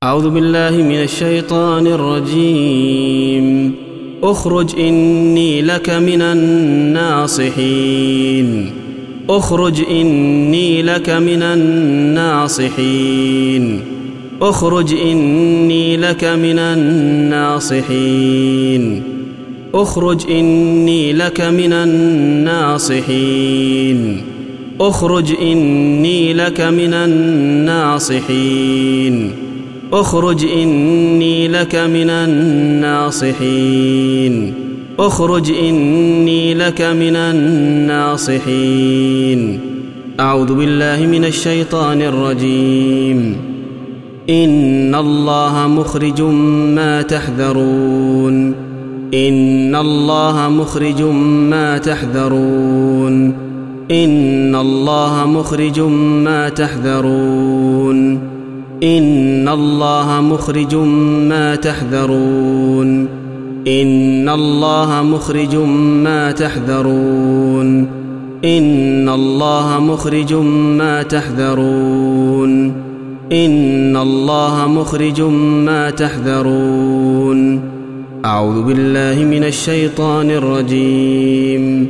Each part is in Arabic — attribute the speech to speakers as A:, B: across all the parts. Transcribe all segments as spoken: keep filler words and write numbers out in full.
A: أعوذ بالله من الشيطان الرجيم. اخرج إني لك من الناصحين. اخرج إني لك من الناصحين. اخرج إني لك من الناصحين. اخرج إني لك من الناصحين. اخرج إني لك من الناصحين. اخرج إني لك من الناصحين. اخرج إني لك من الناصحين. أعوذ بالله من الشيطان الرجيم. إن الله مخرج ما تحذرون. إن الله مخرج ما تحذرون. إن الله مخرج ما تحذرون. إن الله مخرج ما تحذرون. إن الله مخرج ما تحذرون. إن الله مخرج ما تحذرون. إن الله مخرج ما تحذرون. أعوذ بالله من الشيطان الرجيم.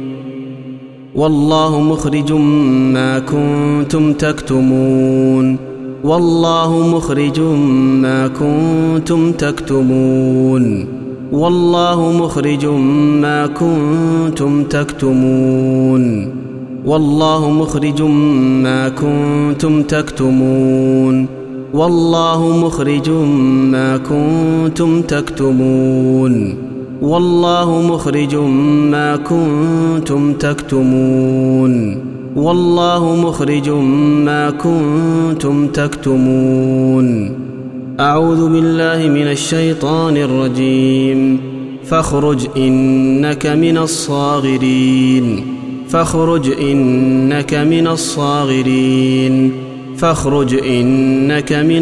A: والله مخرج ما كنتم تكتمون. والله مخرج ما كنتم تكتمون. والله مخرج ما كنتم تكتمون. والله مخرج ما كنتم تكتمون. والله مخرج ما كنتم تكتمون. والله مخرج ما كنتم تكتمون. والله مخرج ما كنتم تكتمون. أعوذ بالله من الشيطان الرجيم. فاخرج إنك من الصاغرين. فاخرج إنك من الصاغرين. فاخرج إنك من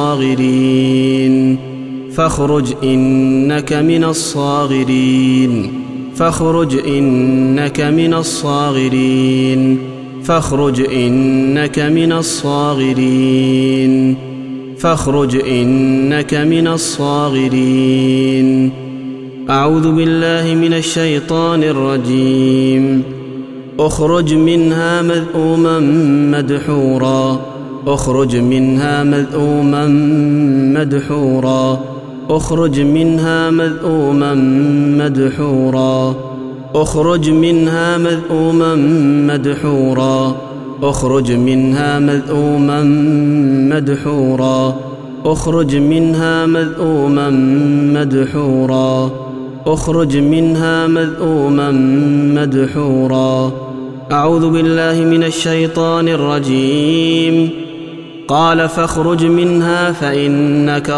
A: الصاغرين. فاخرج إنك من الصاغرين. فاخرج إنك من الصاغرين. فاخرج إنك من الصاغرين. فاخرج إنك من الصاغرين. أعوذ بالله من الشيطان الرجيم. اخرج منها مذءوما مدحورا. اخرج منها مذءوما مدحورا. اخرج منها مذءوما مدحورا. اخرج منها مذءوما مدحورا. اخرج منها مذءوما مدحورا. اخرج منها مذءوما مدحورا. اخرج منها مذءوما مدحورا. أعوذ بالله من الشيطان الرجيم. قال فاخرج منها فإنك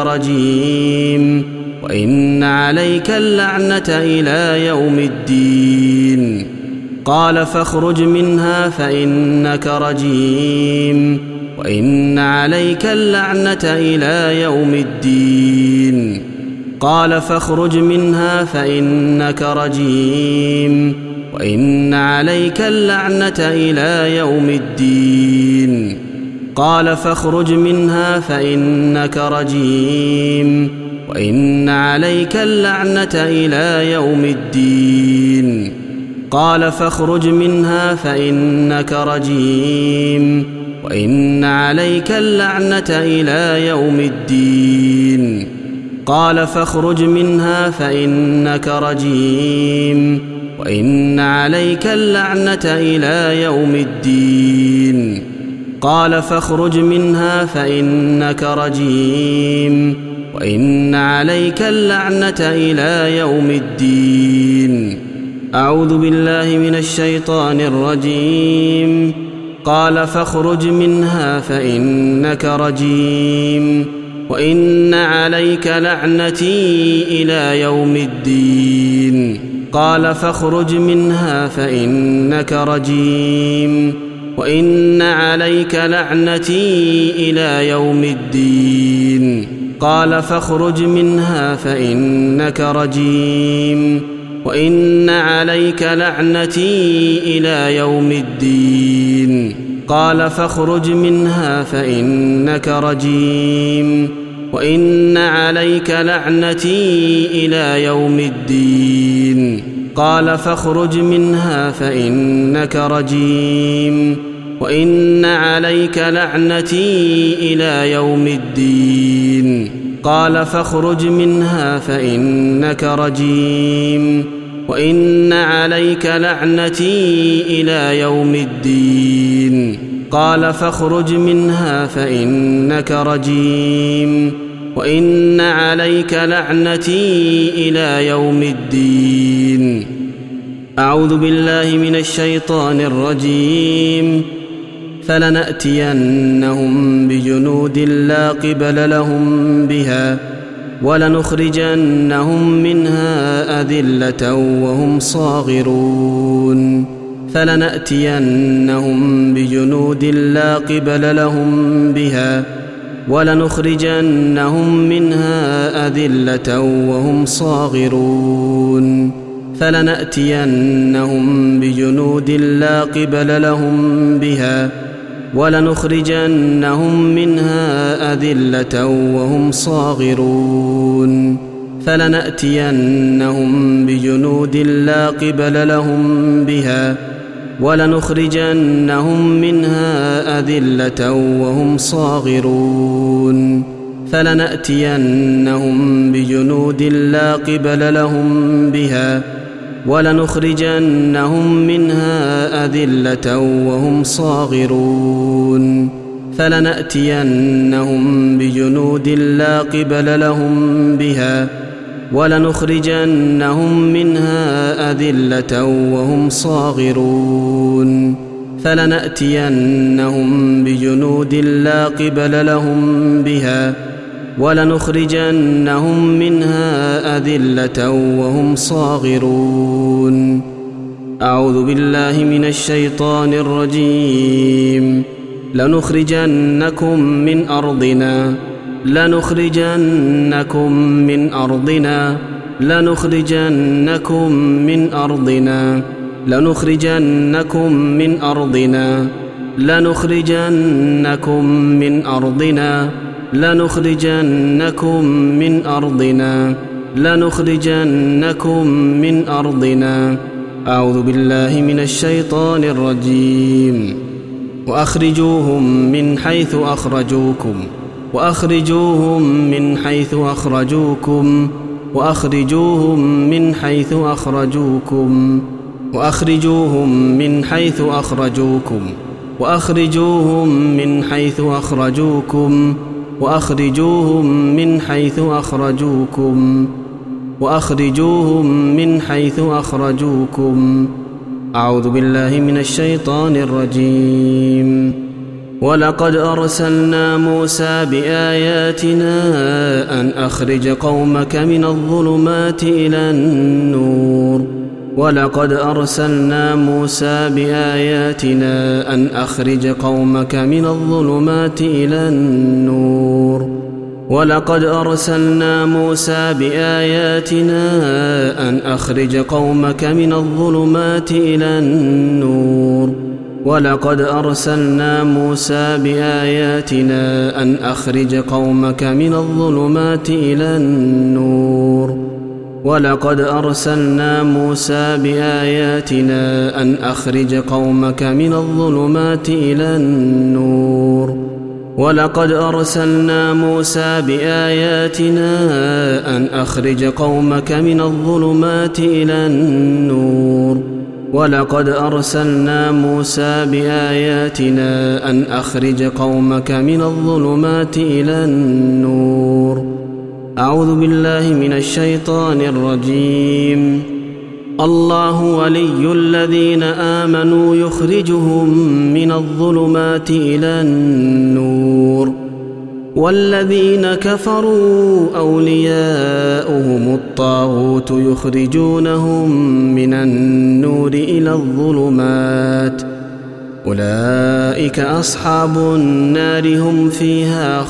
A: رجيم وإن عليك اللعنة إلى يوم الدين. قال فاخرج منها فإنك رجيم وإن عليك اللعنة إلى يوم الدين. قال فاخرج منها فإنك رجيم وإن عليك اللعنة إلى يوم الدين. قال فاخرج منها فإنك رجيم وإن عليك اللعنة إلى يوم الدين. قال فاخرج منها فإنك رجيم وإن عليك اللعنة إلى يوم الدين. قال فاخرج منها فإنك رجيم وإن عليك اللعنة إلى يوم الدين. قال فاخرج منها فإنك رجيم وإن عليك اللعنة إلى يوم الدين. أعوذ بالله من الشيطان الرجيم. قال فاخرج منها فإنك رجيم وإن عليك لعنتي إلى يوم الدين. قال فاخرج منها فإنك رجيم وإن عليك لعنتي إلى يوم الدين. قال فاخرج منها فإنك رجيم وإن عليك لعنتي إلى يوم الدين. قال فاخرج منها فإنك رجيم وإن عليك لعنتي إلى يوم الدين قال فاخرج منها فإنك رجيم وإن عليك لعنتي إلى يوم الدين قال فاخرج منها فإنك رجيم وإن عليك لعنتي إلى يوم الدين قال فاخرج منها فإنك رجيم وإن عليك لعنتي إلى يوم الدين. أعوذ بالله من الشيطان الرجيم. فلنأتينهم بجنود لا قبل لهم بها ولنخرجنهم منها أذلة وهم صاغرون فلنأتينهم بجنود لا قبل لهم بها ولنخرجنهم منها أذلة وهم صاغرون فلنأتينهم بجنود لا قبل لهم بها ولنخرجنهم منها أذلة وهم صاغرون فلنأتينهم بجنود لا قبل لهم بها ولنخرجنهم منها أذلة وهم صاغرون فلنأتينهم بجنود لا قبل لهم بها ولنخرجنهم منها أذلة وهم صاغرون فلنأتينهم بجنود لا قبل لهم بها ولنخرجنهم منها أذلة وهم صاغرون فلنأتينهم بجنود لا قبل لهم بها ولنخرجنهم منها أذلة وهم صاغرون. أعوذ بالله من الشيطان الرجيم. لنخرجنكم من أرضنا لنخرجنكم من أرضنا لنخرجنكم من أرضنا لنخرجنكم من أرضنا لنخرجنكم من أرضنا لنخرجنكم من أرضنا لنخرجنكم من أرضنا. أعوذ بالله من الشيطان الرجيم. وأخرجوهم من حيث أخرجوكم وأخرجوهم من حيث أخرجوكم وأخرجوهم من حيث أخرجوكم وأخرجوهم من حيث أخرجوكم وأخرجوهم من حيث أخرجوكم وأخرجوهم من حيث أخرجوكم وأخرجوهم من حيث أخرجوكم. أعوذ بالله من الشيطان الرجيم. ولقد أرسلنا موسى بآياتنا أن أخرج قومك من الظلمات إلى النور ولقد أرسلنا موسى بآياتنا أن أخرج قومك من الظلمات إلى النور ولقد أرسلنا موسى بآياتنا أن أخرج قومك من الظلمات إلى النور ولقد أرسلنا موسى بآياتنا أن أخرج قومك من الظلمات إلى النور ولقد أرسلنا موسى بآياتنا أن أخرج قومك من الظلمات إلى النور ولقد أرسلنا موسى بآياتنا أن أخرج قومك من الظلمات إلى النور ولقد أرسلنا موسى بآياتنا أن أخرج قومك من الظلمات إلى النور. أعوذ بالله من الشيطان الرجيم. الله ولي الذين آمنوا يخرجهم من الظلمات إلى النور والذين كفروا أولياؤهم الطاغوت يخرجونهم من النور إلى الظلمات أولئك أصحاب النار هم فيها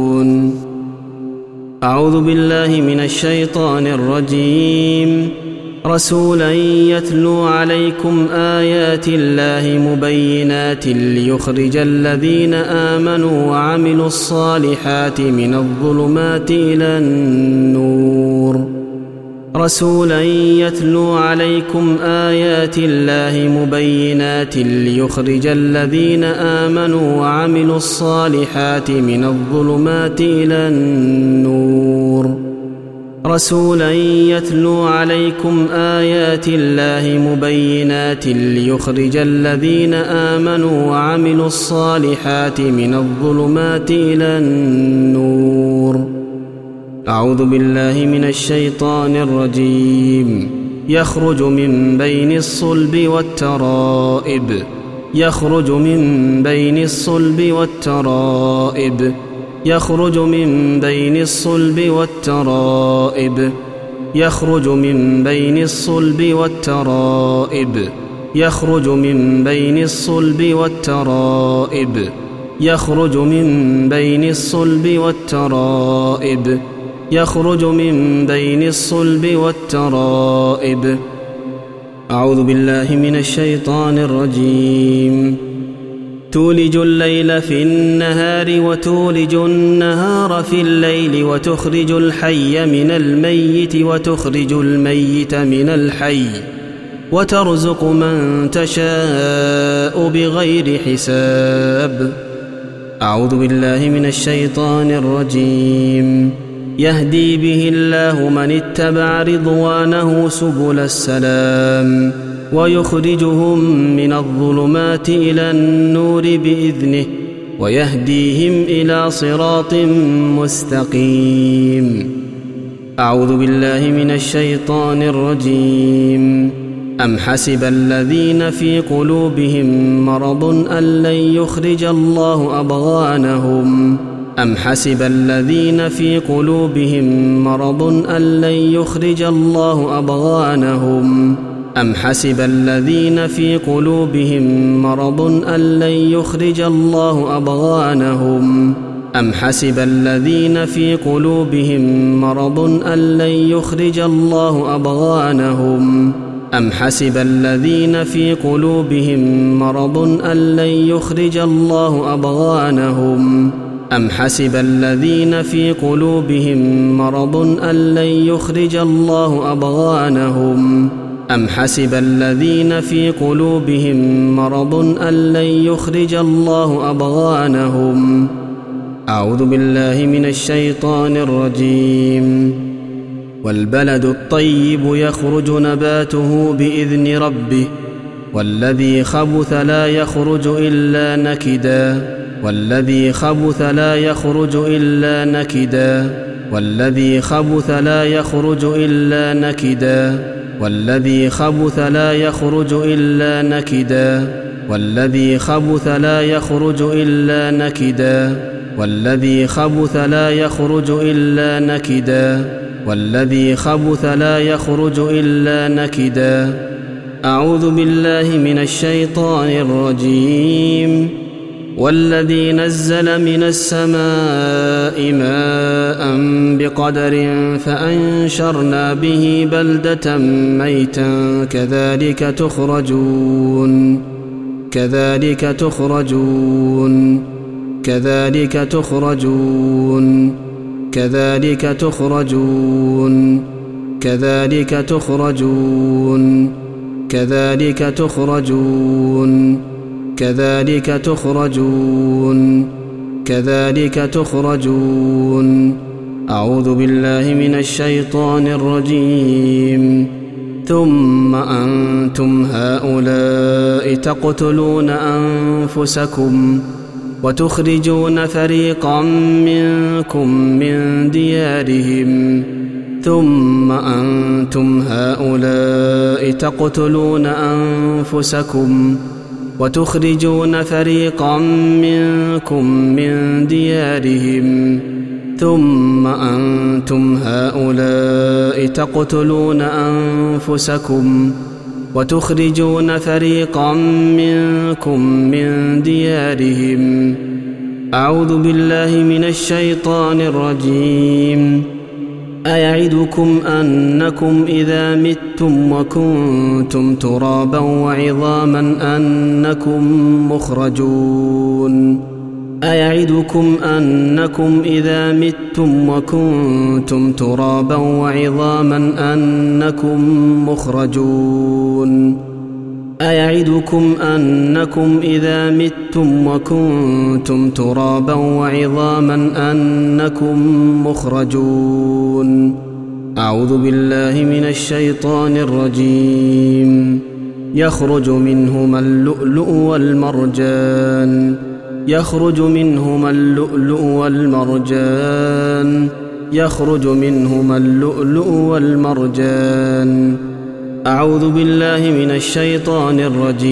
A: خالدون. أعوذ بالله من الشيطان الرجيم. رسولا يتلو عليكم آيات الله مبينات ليخرج الذين آمنوا وعملوا الصالحات من الظلمات إلى النور رسولا يتلو عليكم آيات الله مبينات ليخرج الذين آمنوا وعملوا الصالحات من الظلمات إلى النور رسولا يتلو عليكم آيات الله مبينات ليخرج الذين آمنوا وعملوا الصالحات من الظلمات إلى النور أعوذ بالله من الشيطان الرجيم يخرج من بين الصلب والترائب يخرج من بين الصلب والترائب يخرج من بين الصلب والترائب يخرج من بين الصلب والترائب يخرج من بين الصلب والترائب يخرج من بين الصلب والترائب يخرج من بين الصلب والترائب أعوذ بالله من الشيطان الرجيم تولج الليل في النهار وتولج النهار في الليل وتخرج الحي من الميت وتخرج الميت من الحي وترزق من تشاء بغير حساب أعوذ بالله من الشيطان الرجيم يهدي به الله من اتبع رضوانه سبل السلام ويخرجهم من الظلمات إلى النور بإذنه ويهديهم إلى صراط مستقيم أعوذ بالله من الشيطان الرجيم أم حسب الذين في قلوبهم مرض أن لن يخرج الله أضغانهم أم حسب الذين في قلوبهم مرض أن لن يخرج الله أضغانهم أم حسب الذين في قلوبهم مرض أن لن يخرج الله أضغانهم أم حسب الذين في قلوبهم مرض أن لن يخرج الله أضغانهم أم حسب الذين في قلوبهم مرض أن لن يخرج الله أضغانهم أم حسب الذين في قلوبهم مرض أن لن يخرج الله أضغانهم أم حسب الذين في قلوبهم مرض أن لن يخرج الله أضغانهم أعوذ بالله من الشيطان الرجيم والبلد الطيب يخرج نباته بإذن ربه والذي خبث لا يخرج إلا نكدا والذي خبث لا يخرج إلا نكدا والذي خبث لا يخرج إلا نكدا والذي خبث لا يخرج إلا نكدا والذي خبث لا يخرج إلا نكدا والذي خبث لا يخرج إلا نكدا والذي خبث لا يخرج إلا نكدا أعوذ بالله من الشيطان الرجيم والذي نزل من السماء ماء بقدر فأنشرنا به بلدة ميتا كذلك تخرجون كذلك تخرجون كذلك تخرجون كذلك تخرجون كذلك تخرجون كذلك تخرجون كذلك تخرجون كذلك تخرجون أعوذ بالله من الشيطان الرجيم ثم أنتم هؤلاء تقتلون أنفسكم وتخرجون فريقا منكم من ديارهم ثم أنتم هؤلاء تقتلون أنفسكم وتخرجون فريقا منكم من ديارهم ثم أنتم هؤلاء تقتلون أنفسكم وتخرجون فريقا منكم من ديارهم أعوذ بالله من الشيطان الرجيم أيعدكم أنكم إذا متم وكنتم ترابا وعظاما أنكم مخرجون أيعدكم أنكم إذا متم وكنتم ترابا وعظاما أنكم مخرجون أيعدكم أنكم إذا متم وكنتم ترابا وعظاما أنكم مخرجون أعوذ بالله من الشيطان الرجيم يخرج منهما اللؤلؤ والمرجان يخرج منهما اللؤلؤ والمرجان يخرج منهما اللؤلؤ والمرجان أعوذ بالله من الشيطان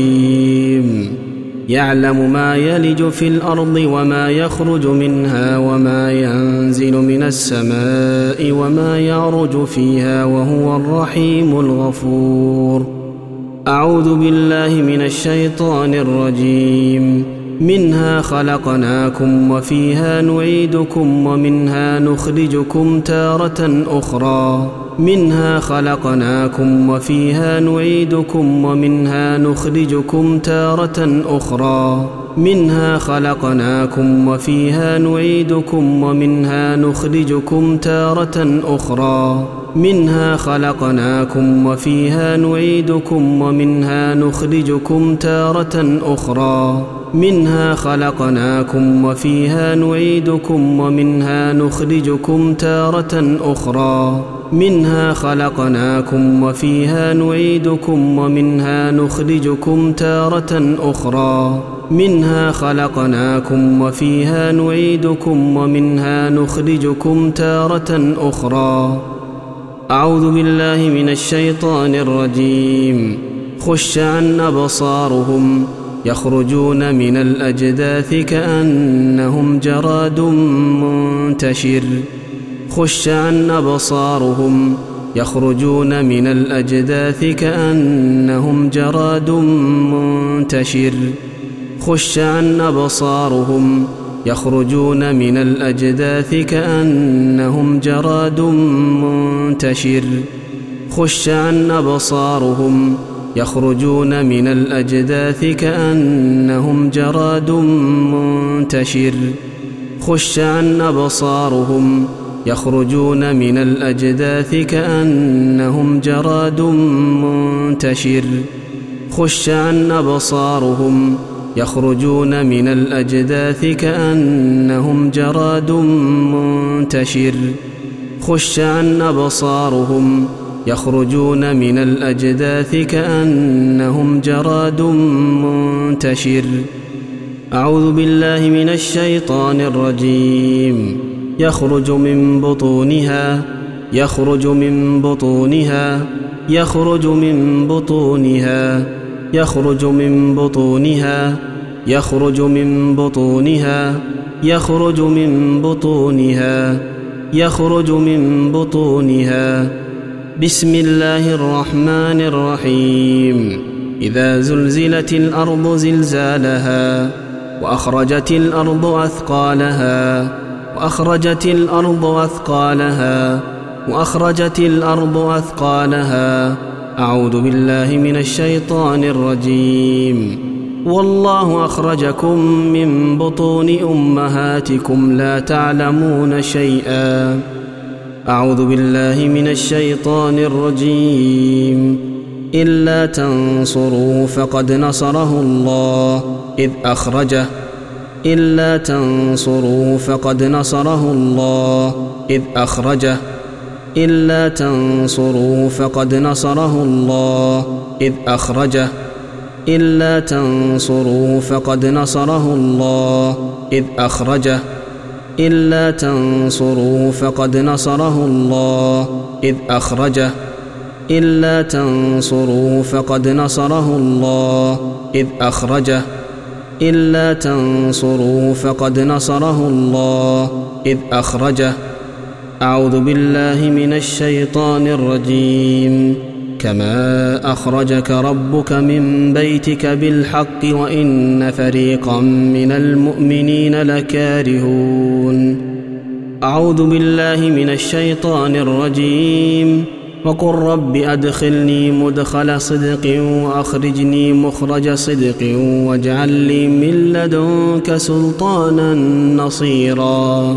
A: الرجيم يعلم ما يلج في الأرض وما يخرج منها وما ينزل من السماء وما يعرج فيها وهو الرحيم الغفور أعوذ بالله من الشيطان الرجيم منها خلقناكم وفيها نعيدكم ومنها نخرجكم تارة أخرى منها خلقناكم وفيها نعيدكم ومنها نخرجكم تارة أخرى منها خلقناكم وفيها نعيدكم ومنها نخرجكم تارة أخرى منها خلقناكم وفيها نعيدكم ومنها نخرجكم تارة أخرى منها خلقناكم وفيها نعيدكم ومنها نخرجكم تارة أخرى منها خلقناكم وفيها نعيدكم ومنها نخرجكم تارة أخرى منها خلقناكم وفيها نعيدكم ومنها نخرجكم تارة أخرى أعوذ بالله من الشيطان الرجيم خش عن أبصارهم يخرجون من الأجداث كأنهم جراد منتشر خش عن أبصارهم يخرجون من الأجداث كأنهم جراد منتشر خش عن أبصارهم يخرجون من الأجداث كأنهم جراد منتشر خش عن أبصارهم يخرجون من الأجداث كأنهم جراد منتشر خش عن أبصارهم يخرجون من الأجداث كأنهم جراد منتشر خش عن أبصارهم يخرجون من الأجداث كأنهم جراد منتشر خش عن أبصارهم يخرجون من الأجداث كأنهم جراد منتشر أعوذ بالله من الشيطان الرجيم يخرج من بطونها يخرج من بطونها يخرج من بطونها يخرج من بطونها يخرج من بطونها يخرج من بطونها يخرج من بطونها بسم الله الرحمن الرحيم إذا زلزلت الأرض زلزالها وأخرجت الأرض أثقالها وأخرجت الأرض أثقالها وأخرجت الأرض أثقالها أعوذ بالله من الشيطان الرجيم والله أخرجكم من بطون أمهاتكم لا تعلمون شيئا أعوذ بالله من الشيطان الرجيم إلا تنصروه فقد نصره الله إذ أخرجه إلا تنصروه فقد نصره الله إذ أخرجه إلا تنصروه فقد نصره الله إذ أخرجه إلا تنصروه فقد نصره الله إذ أخرجه إلا تنصروه فقد نصره الله إذ أخرجه إلا تنصروه فقد نصره الله إذ أخرجه إلا تنصروه فقد نصره الله إذ أخرجه أعوذ بالله من الشيطان الرجيم كما أخرجك ربك من بيتك بالحق وإن فريقا من المؤمنين لكارهون أعوذ بالله من الشيطان الرجيم وقل رب أدخلني مدخل صدق وأخرجني مخرج صدق واجعل لي من لدنك سلطانا نصيرا.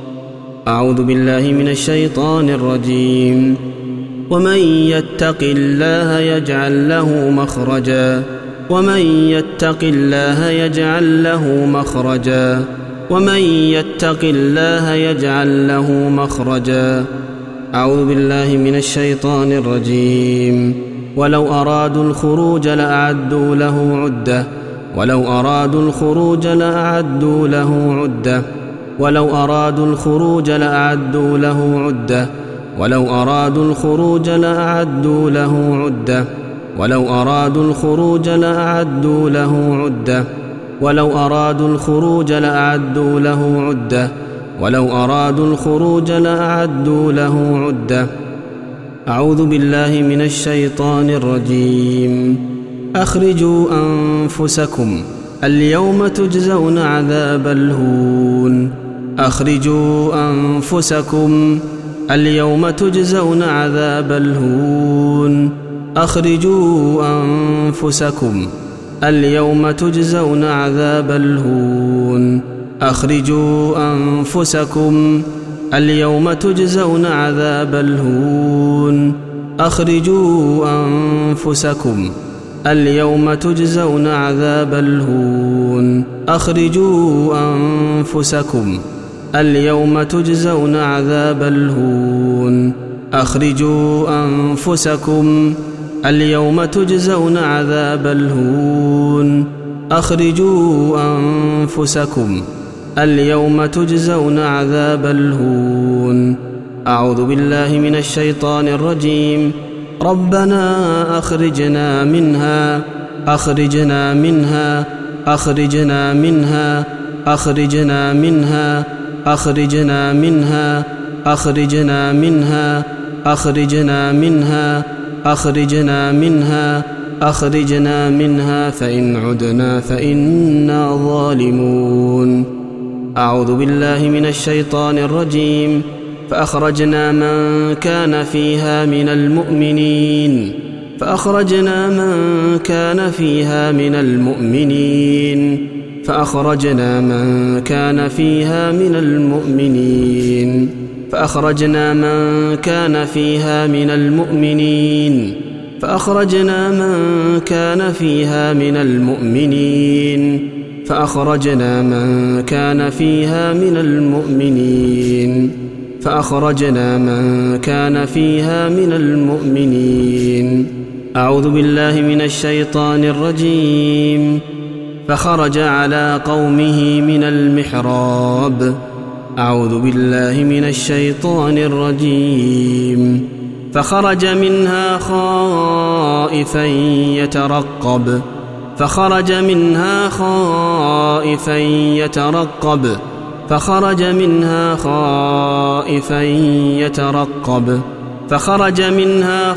A: أعوذ بالله من الشيطان الرجيم ومن يتق الله يجعل له مخرجا ومن يتق الله يجعل له مخرجا ومن يتق الله يجعل له مخرجا. أعوذ بالله من الشيطان الرجيم ولو أرادوا الخروج لأعدوا له عدة ولو أرادوا الخروج لأعدوا له عدة ولو أرادوا الخروج لأعدوا له عدة ولو أرادوا الخروج لأعدوا له عدة ولو أرادوا الخروج لأعدوا له عدة ولو أرادوا الخروج لأعدوا له عدة ولو أرادوا الخروج لأعدوا له عدة. أعوذ بالله من الشيطان الرجيم أخرجوا أنفسكم اليوم تجزون عذاب الهون أخرجوا أنفسكم اليوم تجزون عذاب الهون أخرجوا أنفسكم اليوم تجزون عذاب الهون أخرجوا أنفسكم اليوم تجزون عذاب الهون أخرجوا أنفسكم اليوم تجزون عذاب الهون أخرجوا أنفسكم اليوم تجزون عذاب الهون أخرجوا أنفسكم اليوم تجزون عذاب الهون أخرجوا أنفسكم اليوم تجزون عذاب الهون. أعوذ بالله من الشيطان الرجيم ربنا أخرجنا منها أخرجنا منها أخرجنا منها أخرجنا منها أخرجنا منها أخرجنا منها أخرجنا منها أخرجنا منها أخرجنا منها فإن عدنا فإنا ظالمون. أعوذ بالله من الشيطان الرجيم فأخرجنا من كان فيها من المؤمنين فأخرجنا من كان فيها من المؤمنين فأخرجنا من كان فيها من المؤمنين فأخرجنا من كان فيها من المؤمنين فأخرجنا من كان فيها من المؤمنين فأخرجنا من كان فيها من المؤمنين فأخرجنا من كان فيها من المؤمنين. أعوذ بالله من الشيطان الرجيم فخرج على قومه من المحراب. أعوذ بالله من الشيطان الرجيم فخرج منها خائفا يترقب فخرج منها خائفا يترقب فخرج منها خائفا يترقب فخرج منها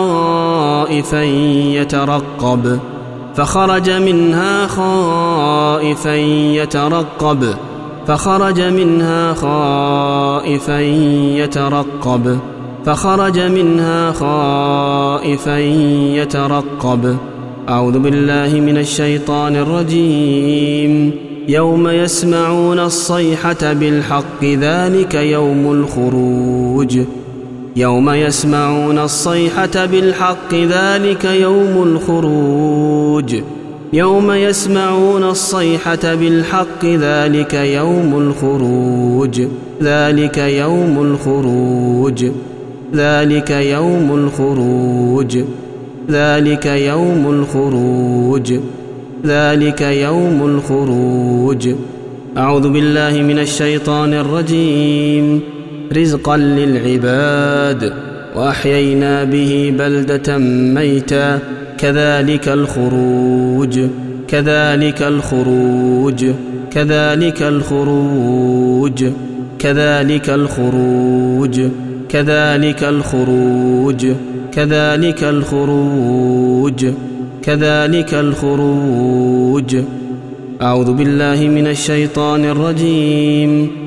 A: خائفا يترقب فخرج منها خائفا يترقب فخرج منها خائفا يترقب فخرج منها خائفا يترقب. أعوذ بالله من الشيطان الرجيم يوم يسمعون الصيحة بالحق ذلك يوم الخروج يوم يسمعون الصيحة بالحق ذلك يوم الخروج يوم يسمعون الصيحة بالحق ذلك يوم الخروج ذلك يوم الخروج ذلك يوم الخروج ذلك يوم الخروج ذلك يوم الخروج. أعوذ بالله من الشيطان الرجيم رزقا للعباد وأحيينا به بلدة ميتا كذلك الخروج كذلك الخروج كذلك الخروج كذلك الخروج كذلك الخروج كذلك الخروج كذلك الخروج. أعوذ بالله من الشيطان الرجيم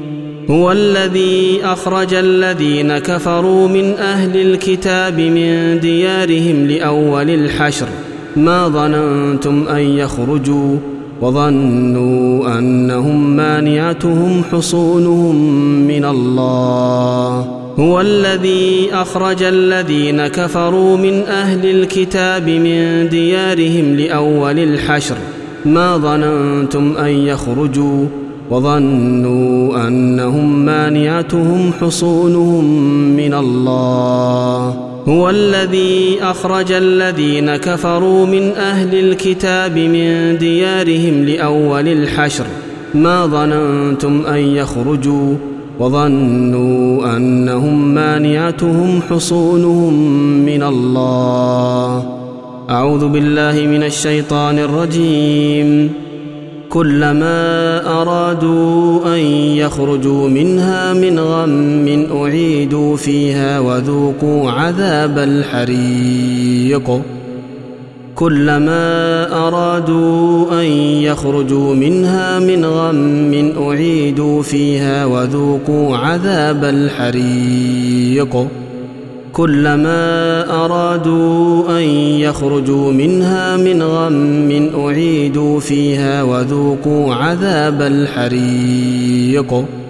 A: هو الذي أخرج الذين كفروا من أهل الكتاب من ديارهم لأول الحشر ما ظننتم أن يخرجوا وظنوا أنهم مانعتهم حصونهم من الله هو الذي أخرج الذين كفروا من أهل الكتاب من ديارهم لأول الحشر ما ظننتم أن يخرجوا وظنوا أنهم مانعتهم حصونهم من الله هو الذي أخرج الذين كفروا من أهل الكتاب من ديارهم لأول الحشر ما ظننتم أن يخرجوا وظنوا أنهم مانعتهم حصونهم من الله أعوذ بالله من الشيطان الرجيم كلما أرادوا أن يخرجوا منها من غم أعيدوا فيها وذوقوا عذاب الحريق كلما أرادوا أن يخرجوا منها من غم أعيدوا فيها وذوقوا عذاب الحريق كلما أرادوا أن يخرجوا منها من غم أعيدوا فيها وذوقوا عذاب الحريق